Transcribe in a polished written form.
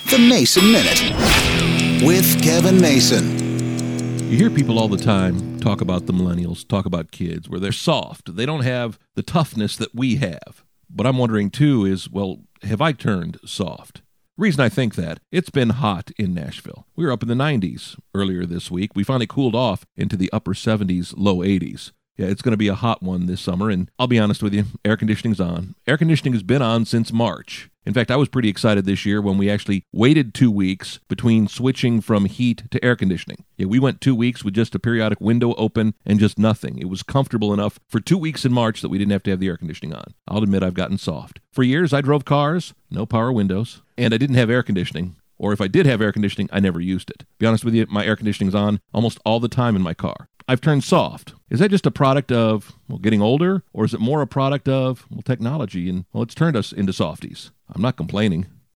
The Mason Minute with Kevin Mason. You hear people all the time talk about the millennials, talk about kids, where they're soft. They don't have the toughness that we have. But I'm wondering, too, is, well, have I turned soft? The reason I think that, it's been hot in Nashville. We were up in the 90s earlier this week. We finally cooled off into the upper 70s, low 80s. Yeah, it's going to be a hot one this summer, and I'll be honest with you, air conditioning's on. Air conditioning has been on since March. In fact, I was pretty excited this year when we actually waited 2 weeks between switching from heat to air conditioning. Yeah, we went 2 weeks with just a periodic window open and just nothing. It was comfortable enough for 2 weeks in March that we didn't have to have the air conditioning on. I'll admit I've gotten soft. For years, I drove cars, no power windows, and I didn't have air conditioning. Or if I did have air conditioning, I never used it. Be honest with you, my air conditioning's on almost all the time in my car. I've turned soft. Is that just a product of, getting older? Or is it more a product of, technology and, it's turned us into softies? I'm not complaining.